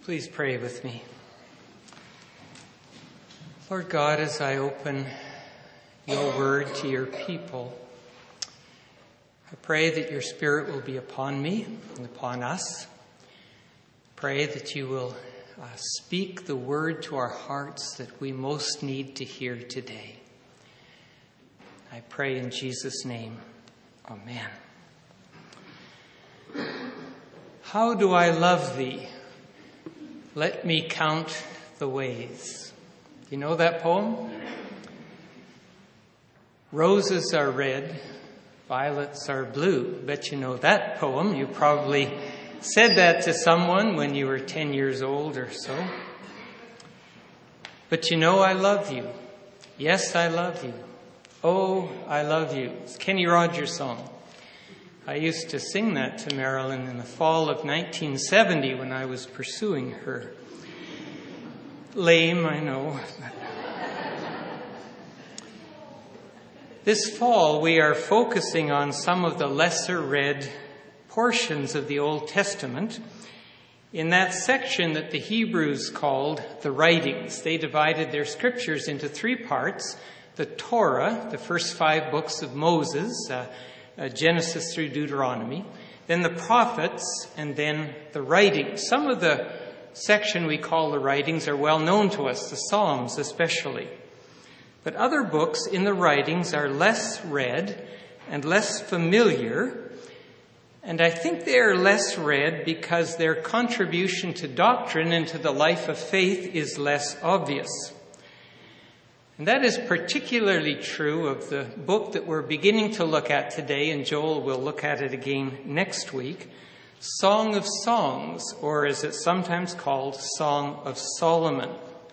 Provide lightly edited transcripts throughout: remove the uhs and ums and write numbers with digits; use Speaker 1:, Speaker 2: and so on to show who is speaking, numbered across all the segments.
Speaker 1: Please pray with me. Lord God, as I open your word to your people, I pray that your Spirit will be upon me and upon us. Pray that you will speak the word to our hearts that we most need to hear today. I pray in Jesus' name. Amen. How do I love thee? Let me count the ways. You know that poem? Roses are red, violets are blue. Bet you know that poem. You probably said that to someone when you were 10 years old or so. But you know I love you. Yes, I love you. Oh, I love you. It's a Kenny Rogers song. I used to sing that to Marilyn in the fall of 1970 when I was pursuing her. Lame, I know. This fall, we are focusing on some of the lesser read portions of the Old Testament in that section that the Hebrews called the writings. They divided their scriptures into three parts: the Torah, the first 5 books of Moses, Genesis through Deuteronomy, then the prophets, and then the writings. Some of the section we call the writings are well known to us, the Psalms especially. But other books in the writings are less read and less familiar, and I think they are less read because their contribution to doctrine and to the life of faith is less obvious. And that is particularly true of the book that we're beginning to look at today, and Joel will look at it again next week, Song of Songs, or as it's sometimes called, Song of Solomon.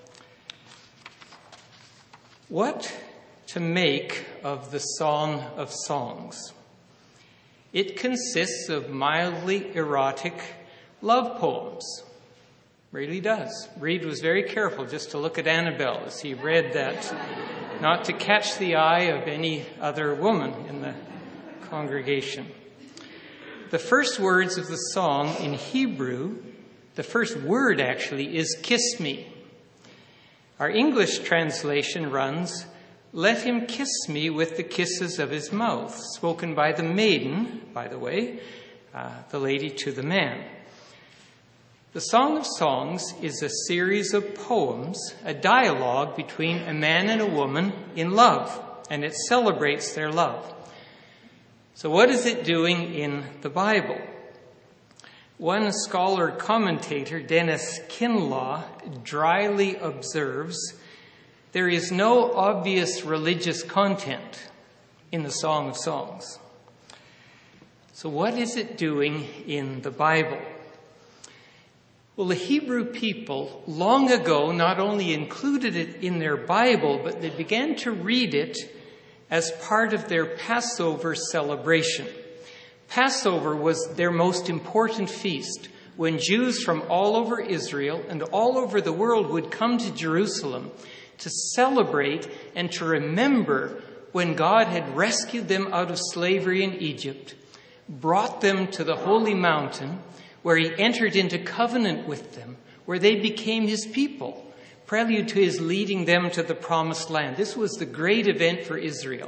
Speaker 1: What to make of the Song of Songs? It consists of mildly erotic love poems. Really does. Reed was very careful just to look at Annabelle as he read that, not to catch the eye of any other woman in the congregation. The first words of the song in Hebrew, the first word actually, is kiss me. Our English translation runs, let him kiss me with the kisses of his mouth, spoken by the maiden, by the way, the lady to the man. The Song of Songs is a series of poems, a dialogue between a man and a woman in love, and it celebrates their love. So what is it doing in the Bible? One scholar commentator, Dennis Kinlaw, dryly observes, there is no obvious religious content in the Song of Songs. So what is it doing in the Bible? Well, the Hebrew people long ago not only included it in their Bible, but they began to read it as part of their Passover celebration. Passover was their most important feast, when Jews from all over Israel and all over the world would come to Jerusalem to celebrate and to remember when God had rescued them out of slavery in Egypt, brought them to the holy mountain, where he entered into covenant with them, where they became his people, prelude to his leading them to the promised land. This was the great event for Israel.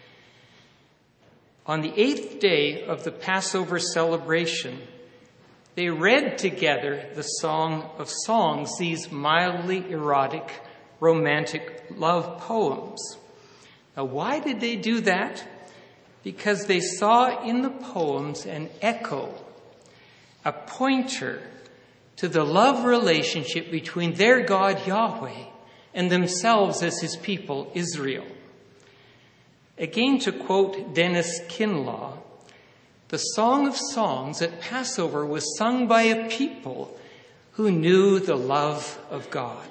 Speaker 1: On the 8th day of the Passover celebration, they read together the Song of Songs, these mildly erotic, romantic love poems. Now, why did they do that? Because they saw in the poems an echo, a pointer to the love relationship between their God, Yahweh, and themselves as his people, Israel. Again, to quote Dennis Kinlaw, the Song of Songs at Passover was sung by a people who knew the love of God.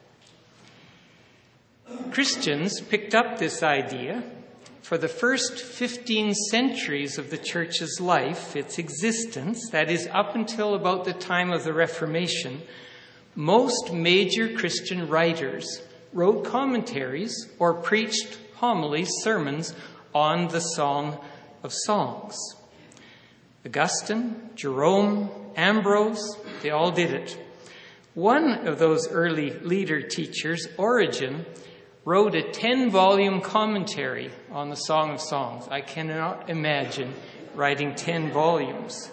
Speaker 1: Christians picked up this idea. For the first 15 centuries of the church's life, its existence, that is up until about the time of the Reformation, most major Christian writers wrote commentaries or preached homilies, sermons on the Song of Songs. Augustine, Jerome, Ambrose, they all did it. One of those early leader teachers, Origen, wrote a 10-volume commentary on the Song of Songs. I cannot imagine writing 10 volumes.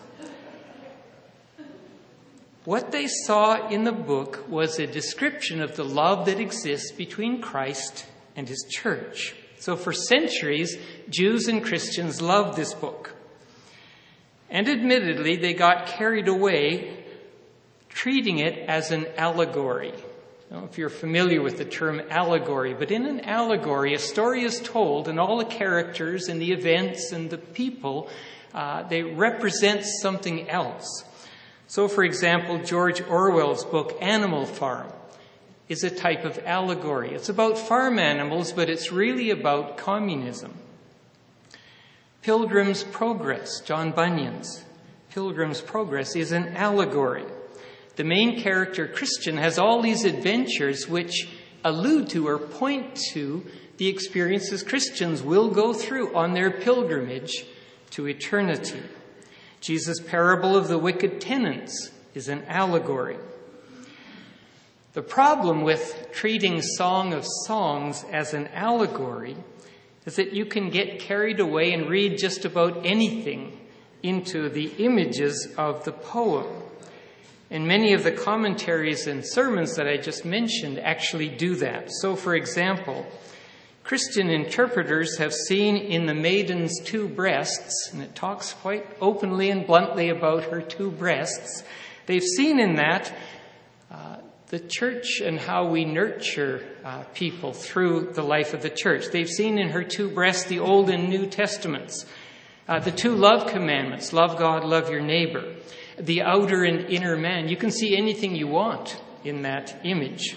Speaker 1: What they saw in the book was a description of the love that exists between Christ and his church. So for centuries, Jews and Christians loved this book. And admittedly, they got carried away treating it as an allegory. I don't know if you're familiar with the term allegory, but in an allegory, a story is told and all the characters and the events and the people, they represent something else. So, for example, George Orwell's book, Animal Farm, is a type of allegory. It's about farm animals, but it's really about communism. Pilgrim's Progress, John Bunyan's Pilgrim's Progress, is an allegory. The main character, Christian, has all these adventures which allude to or point to the experiences Christians will go through on their pilgrimage to eternity. Jesus' parable of the wicked tenants is an allegory. The problem with treating Song of Songs as an allegory is that you can get carried away and read just about anything into the images of the poem. And many of the commentaries and sermons that I just mentioned actually do that. So, for example, Christian interpreters have seen in the maiden's 2 breasts, and it talks quite openly and bluntly about her 2 breasts, they've seen in that the church and how we nurture people through the life of the church. They've seen in her 2 breasts the Old and New Testaments, the 2 love commandments, love God, love your neighbor, the outer and inner man. You can see anything you want in that image.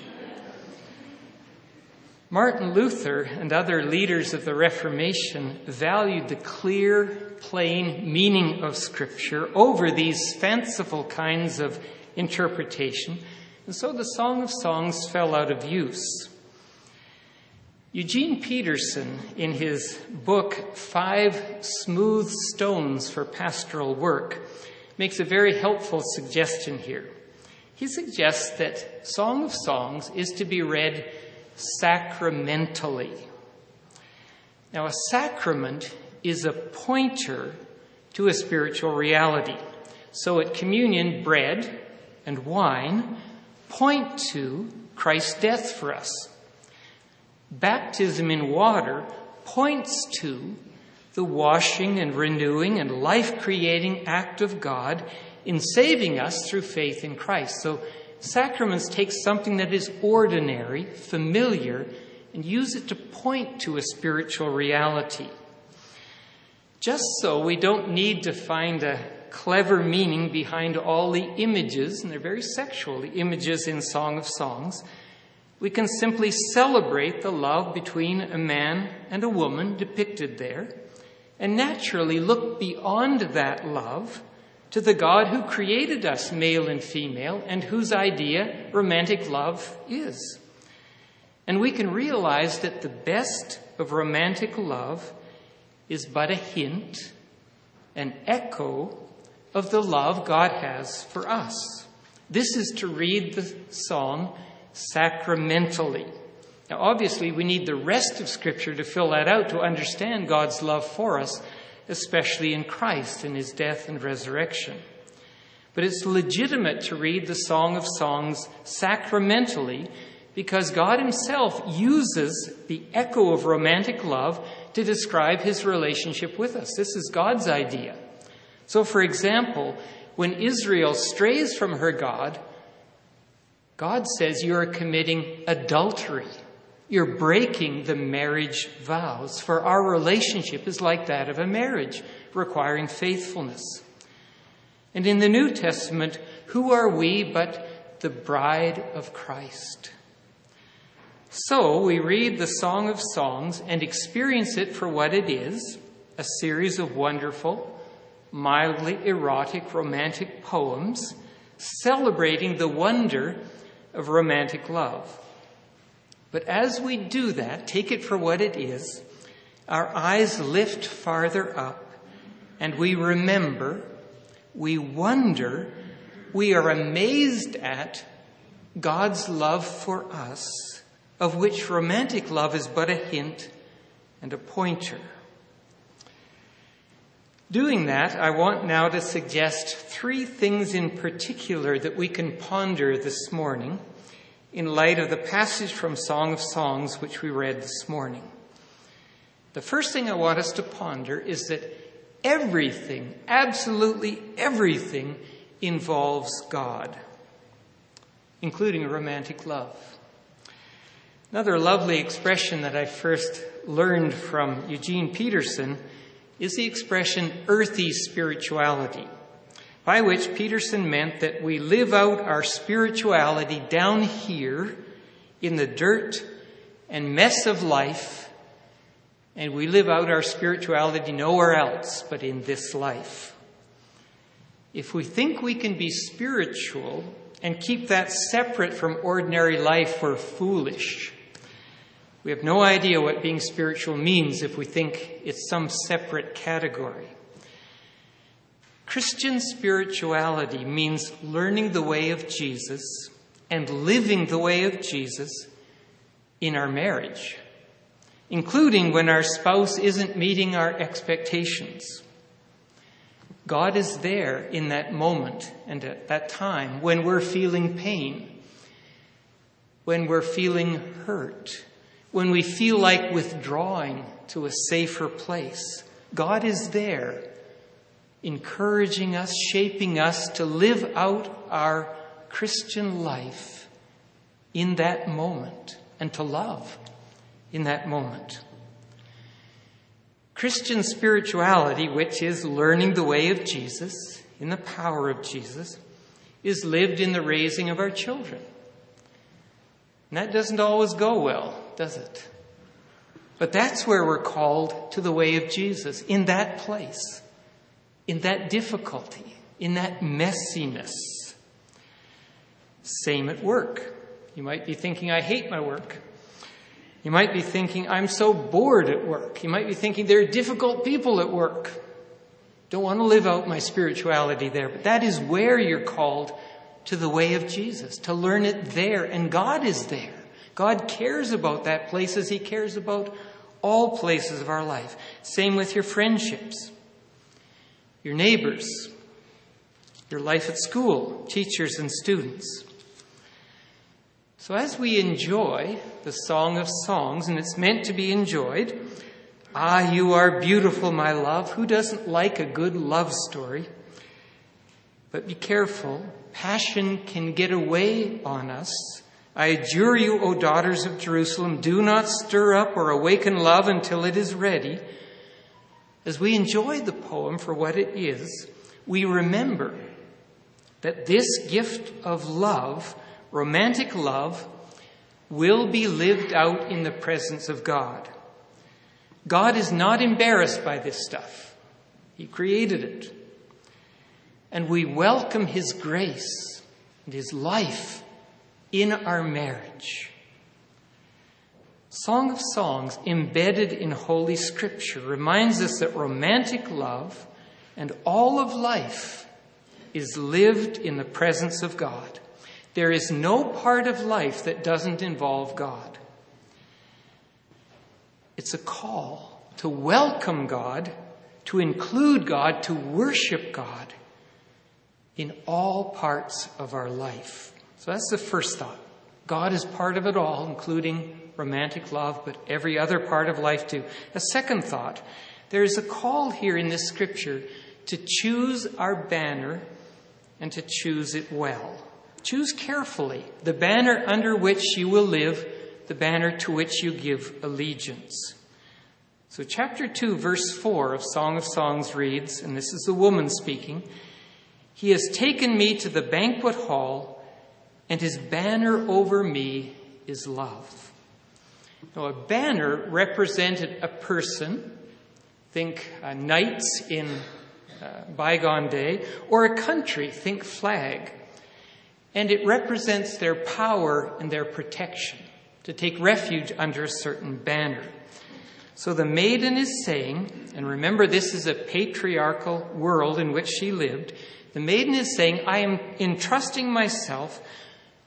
Speaker 1: Martin Luther and other leaders of the Reformation valued the clear, plain meaning of Scripture over these fanciful kinds of interpretation, and so the Song of Songs fell out of use. Eugene Peterson, in his book, 5 Smooth Stones for Pastoral Work, makes a very helpful suggestion here. He suggests that Song of Songs is to be read sacramentally. Now, a sacrament is a pointer to a spiritual reality. So at communion, bread and wine point to Christ's death for us. Baptism in water points to the washing and renewing and life-creating act of God in saving us through faith in Christ. So sacraments take something that is ordinary, familiar, and use it to point to a spiritual reality. Just so we don't need to find a clever meaning behind all the images, and they're very sexual, the images in Song of Songs. We can simply celebrate the love between a man and a woman depicted there, and naturally look beyond that love to the God who created us male and female and whose idea romantic love is. And we can realize that the best of romantic love is but a hint, an echo of the love God has for us. This is to read the song sacramentally. Now, obviously, we need the rest of Scripture to fill that out to understand God's love for us, especially in Christ and his death and resurrection. But it's legitimate to read the Song of Songs sacramentally because God himself uses the echo of romantic love to describe his relationship with us. This is God's idea. So, for example, when Israel strays from her God, God says you are committing adultery. You're breaking the marriage vows, for our relationship is like that of a marriage, requiring faithfulness. And in the New Testament, who are we but the bride of Christ? So we read the Song of Songs and experience it for what it is, a series of wonderful, mildly erotic, romantic poems celebrating the wonder of romantic love. But as we do that, take it for what it is, our eyes lift farther up and we remember, we wonder, we are amazed at God's love for us, of which romantic love is but a hint and a pointer. Doing that, I want now to suggest three things in particular that we can ponder this morning in light of the passage from Song of Songs which we read this morning. The first thing I want us to ponder is that everything, absolutely everything, involves God, including romantic love. Another lovely expression that I first learned from Eugene Peterson is the expression earthy spirituality, by which Peterson meant that we live out our spirituality down here in the dirt and mess of life, and we live out our spirituality nowhere else but in this life. If we think we can be spiritual and keep that separate from ordinary life, we're foolish. We have no idea what being spiritual means if we think it's some separate category. Christian spirituality means learning the way of Jesus and living the way of Jesus in our marriage, including when our spouse isn't meeting our expectations. God is there in that moment and at that time when we're feeling pain, when we're feeling hurt, when we feel like withdrawing to a safer place. God is there, encouraging us, shaping us to live out our Christian life in that moment and to love in that moment. Christian spirituality, which is learning the way of Jesus, in the power of Jesus, is lived in the raising of our children. And that doesn't always go well, does it? But that's where we're called to the way of Jesus, in that place, in that difficulty, in that messiness. Same at work. You might be thinking, I hate my work. You might be thinking, I'm so bored at work. You might be thinking, there are difficult people at work. Don't want to live out my spirituality there. But that is where you're called to the way of Jesus, to learn it there. And God is there. God cares about that place as he cares about all places of our life. Same with your friendships, your neighbors, your life at school, teachers and students. So as we enjoy the Song of Songs, and it's meant to be enjoyed, ah, you are beautiful, my love. Who doesn't like a good love story? But be careful. Passion can get away on us. I adjure you, O daughters of Jerusalem, do not stir up or awaken love until it is ready. As we enjoy the poem for what it is, we remember that this gift of love, romantic love, will be lived out in the presence of God. God is not embarrassed by this stuff. He created it. And we welcome his grace and his life in our marriage. Song of Songs, embedded in Holy Scripture, reminds us that romantic love and all of life is lived in the presence of God. There is no part of life that doesn't involve God. It's a call to welcome God, to include God, to worship God in all parts of our life. So that's the first thought. God is part of it all, including romantic love, but every other part of life too. A second thought, there is a call here in this scripture to choose our banner and to choose it well. Choose carefully the banner under which you will live, the banner to which you give allegiance. So chapter 2, verse 4 of Song of Songs reads, and this is the woman speaking, "He has taken me to the banquet hall, and his banner over me is love." Now, a banner represented a person, think knights in bygone day, or a country, think flag. And it represents their power and their protection, to take refuge under a certain banner. So the maiden is saying, and remember this is a patriarchal world in which she lived, the maiden is saying, I am entrusting myself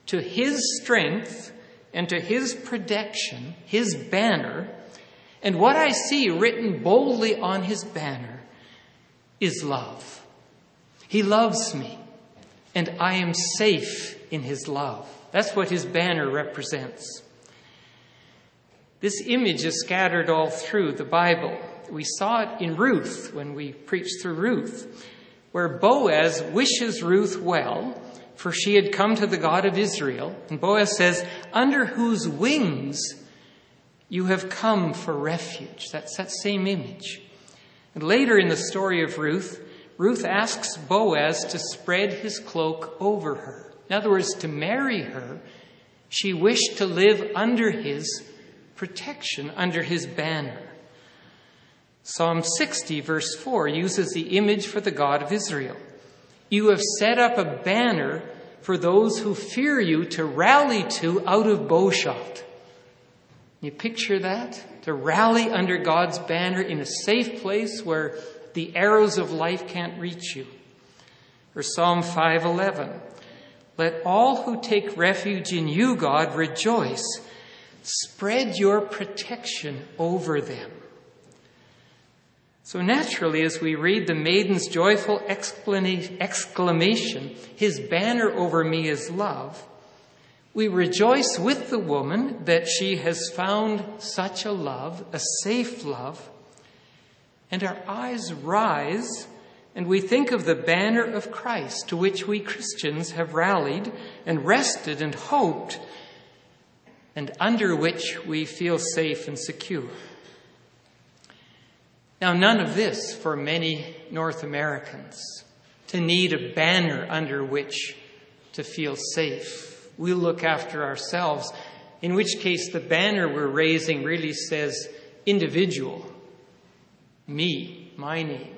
Speaker 1: to his strength and to his protection, his banner. And what I see written boldly on his banner is love. He loves me, and I am safe in his love. That's what his banner represents. This image is scattered all through the Bible. We saw it in Ruth when we preached through Ruth, where Boaz wishes Ruth well, for she had come to the God of Israel. And Boaz says, under whose wings you have come for refuge. That's that same image. And later in the story of Ruth, Ruth asks Boaz to spread his cloak over her. In other words, to marry her, she wished to live under his protection, under his banner. Psalm 60, verse 4, uses the image for the God of Israel. You have set up a banner for those who fear you to rally to out of bowshot. You picture that? To rally under God's banner in a safe place where the arrows of life can't reach you. Or Psalm 5:11. Let all who take refuge in you, God, rejoice. Spread your protection over them. So naturally, as we read the maiden's joyful exclamation, his banner over me is love, we rejoice with the woman that she has found such a love, a safe love, and our eyes rise and we think of the banner of Christ to which we Christians have rallied and rested and hoped, and under which we feel safe and secure. Now, none of this for many North Americans, to need a banner under which to feel safe. We'll look after ourselves, in which case the banner we're raising really says individual, me, my name.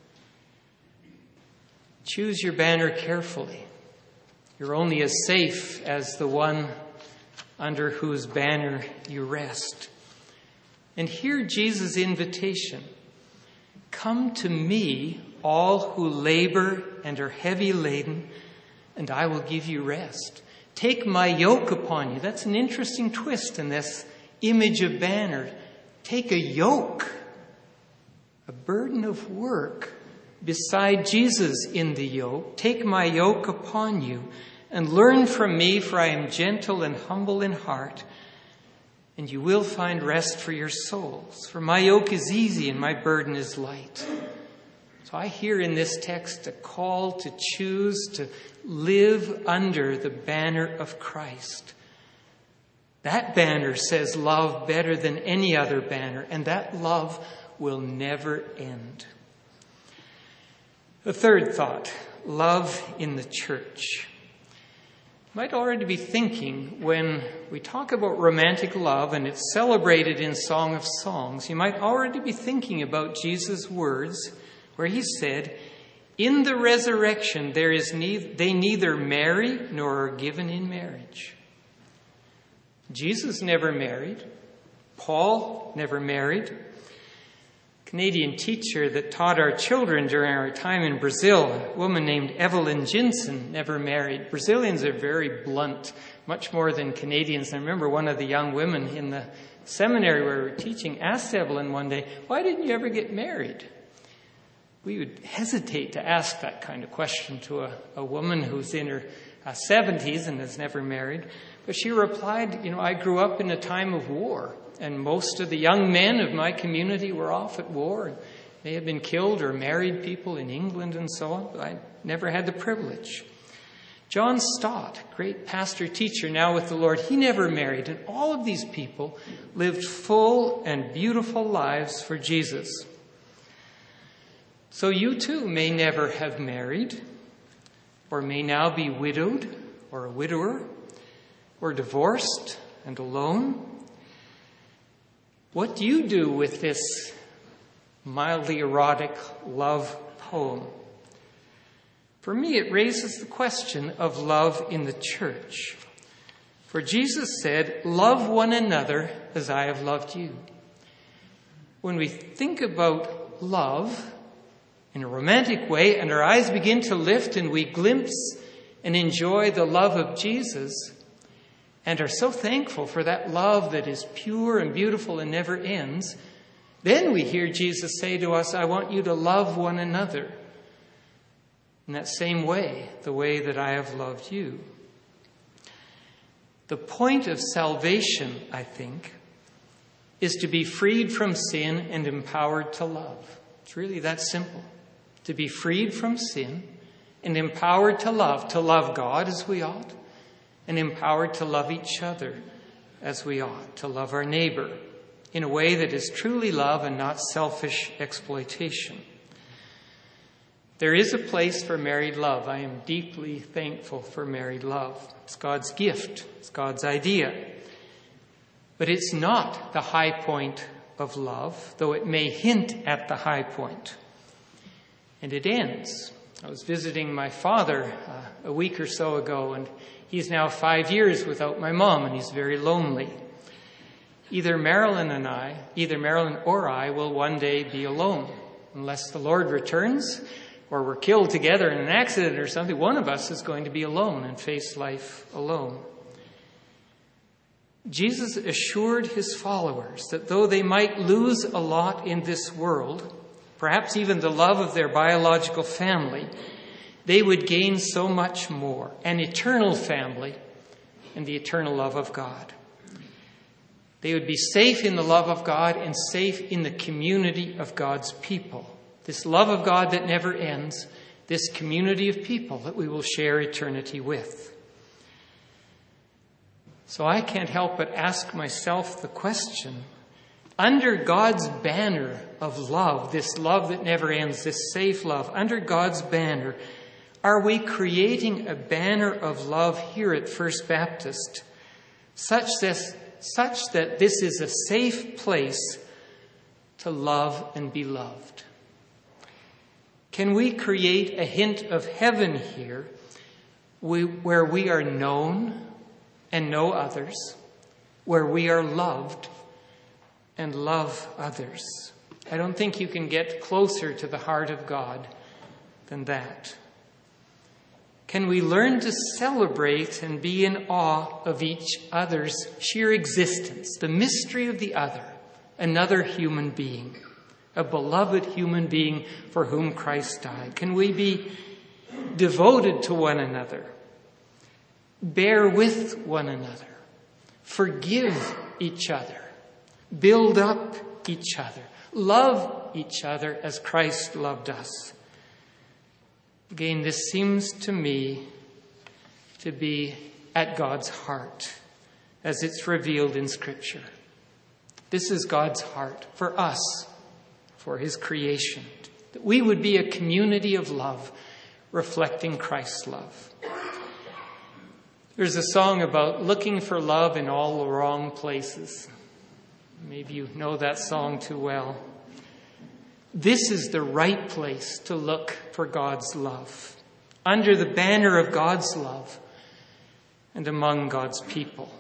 Speaker 1: Choose your banner carefully. You're only as safe as the one under whose banner you rest. And hear Jesus' invitation. Come to me, all who labor and are heavy laden, and I will give you rest. Take my yoke upon you. That's an interesting twist in this image of banner. Take a yoke, a burden of work beside Jesus in the yoke. Take my yoke upon you and learn from me, for I am gentle and humble in heart, and you will find rest for your souls. For my yoke is easy and my burden is light. So I hear in this text a call to choose to live under the banner of Christ. That banner says love better than any other banner, and that love will never end. The third thought, love in the church. You might already be thinking, when we talk about romantic love and it's celebrated in Song of Songs, you might already be thinking about Jesus' words where he said, in the resurrection they neither marry nor are given in marriage. Jesus never married. Paul never married. Canadian teacher that taught our children during our time in Brazil, a woman named Evelyn Jinson, never married. Brazilians are very blunt, much more than Canadians. I remember one of the young women in the seminary where we were teaching asked Evelyn one day, why didn't you ever get married? We would hesitate to ask that kind of question to a woman who's in her 70s and has never married. But she replied, I grew up in a time of war. And most of the young men of my community were off at war. And they had been killed or married people in England and so on. But I never had the privilege. John Stott, great pastor teacher now with the Lord, he never married. And all of these people lived full and beautiful lives for Jesus. So you too may never have married, or may now be widowed or a widower, or divorced and alone. What do you do with this mildly erotic love poem? For me, it raises the question of love in the church. For Jesus said, love one another as I have loved you. When we think about love in a romantic way and our eyes begin to lift and we glimpse and enjoy the love of Jesus, and are so thankful for that love that is pure and beautiful and never ends, then we hear Jesus say to us, I want you to love one another in that same way, the way that I have loved you. The point of salvation, I think, is to be freed from sin and empowered to love. It's really that simple. To be freed from sin and empowered to love God as we ought, and empowered to love each other as we ought, to love our neighbor in a way that is truly love and not selfish exploitation. There is a place for married love. I am deeply thankful for married love. It's God's gift. It's God's idea. But it's not the high point of love, though it may hint at the high point. And it ends. I was visiting my father a week or so ago, and he's now 5 years without my mom, and he's very lonely. Either Marilyn or I will one day be alone, unless the Lord returns, or we're killed together in an accident or something. One of us is going to be alone and face life alone. Jesus assured his followers that though they might lose a lot in this world, perhaps even the love of their biological family, they would gain so much more, an eternal family and the eternal love of God. They would be safe in the love of God and safe in the community of God's people. This love of God that never ends, this community of people that we will share eternity with. So I can't help but ask myself the question, under God's banner of love, this love that never ends, this safe love, under God's banner, are we creating a banner of love here at First Baptist, such that this is a safe place to love and be loved? Can we create a hint of heaven here where we are known and know others, where we are loved and love others? I don't think you can get closer to the heart of God than that. Can we learn to celebrate and be in awe of each other's sheer existence, the mystery of the other, another human being, a beloved human being for whom Christ died? Can we be devoted to one another, bear with one another, forgive each other, build up each other, love each other as Christ loved us? Again, this seems to me to be at God's heart as it's revealed in Scripture. This is God's heart for us, for his creation, that we would be a community of love reflecting Christ's love. There's a song about looking for love in all the wrong places. Maybe you know that song too well. This is the right place to look for God's love, under the banner of God's love and among God's people.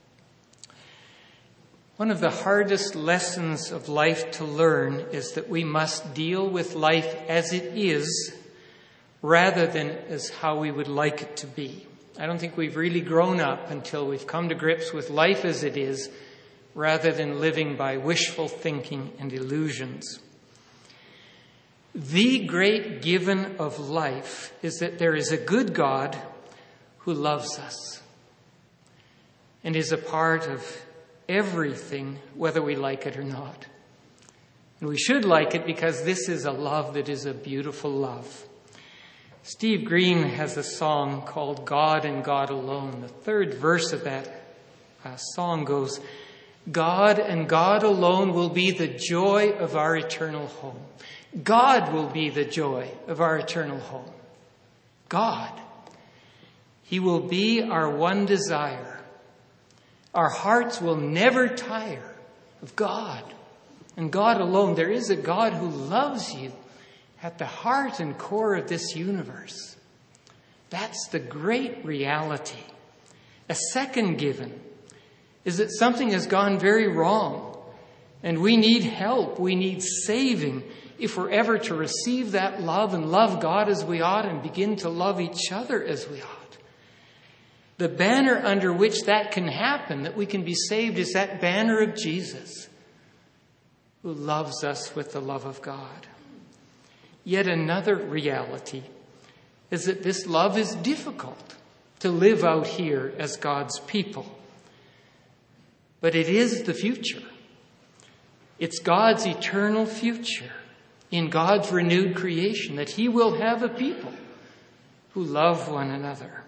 Speaker 1: One of the hardest lessons of life to learn is that we must deal with life as it is rather than as how we would like it to be. I don't think we've really grown up until we've come to grips with life as it is rather than living by wishful thinking and illusions. The great given of life is that there is a good God who loves us and is a part of everything, whether we like it or not. And we should like it because this is a love that is a beautiful love. Steve Green has a song called God and God Alone. The third verse of that song goes, God and God alone will be the joy of our eternal home. God will be the joy of our eternal home. God. He will be our one desire. Our hearts will never tire of God and God alone. There is a God who loves you at the heart and core of this universe. That's the great reality. A second given is that something has gone very wrong and we need help. We need saving if we're ever to receive that love and love God as we ought and begin to love each other as we ought. The banner under which that can happen, that we can be saved, is that banner of Jesus, who loves us with the love of God. Yet another reality is that this love is difficult to live out here as God's people. But it is the future. It's God's eternal future in God's renewed creation, that he will have a people who love one another.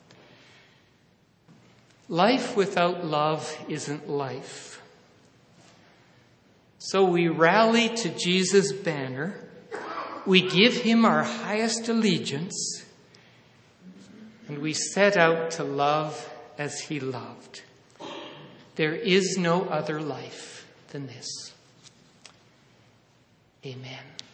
Speaker 1: Life without love isn't life. So we rally to Jesus' banner. We give him our highest allegiance. And we set out to love as he loved. There is no other life than this. Amen.